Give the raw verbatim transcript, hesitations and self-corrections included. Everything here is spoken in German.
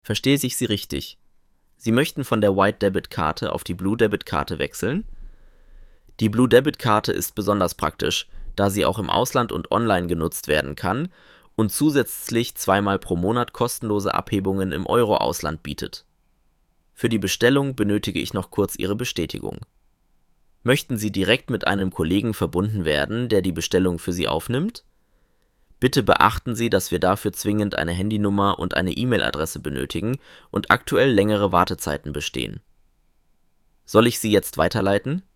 Verstehe ich Sie richtig? Sie möchten von der White Debit Karte auf die Blue Debit Karte wechseln? Die Blue Debit Karte ist besonders praktisch, da sie auch im Ausland und online genutzt werden kann und zusätzlich zweimal pro Monat kostenlose Abhebungen im Euro-Ausland bietet. Für die Bestellung benötige ich noch kurz Ihre Bestätigung. Möchten Sie direkt mit einem Kollegen verbunden werden, der die Bestellung für Sie aufnimmt? Bitte beachten Sie, dass wir dafür zwingend eine Handynummer und eine E-Mail-Adresse benötigen und aktuell längere Wartezeiten bestehen. Soll ich Sie jetzt weiterleiten?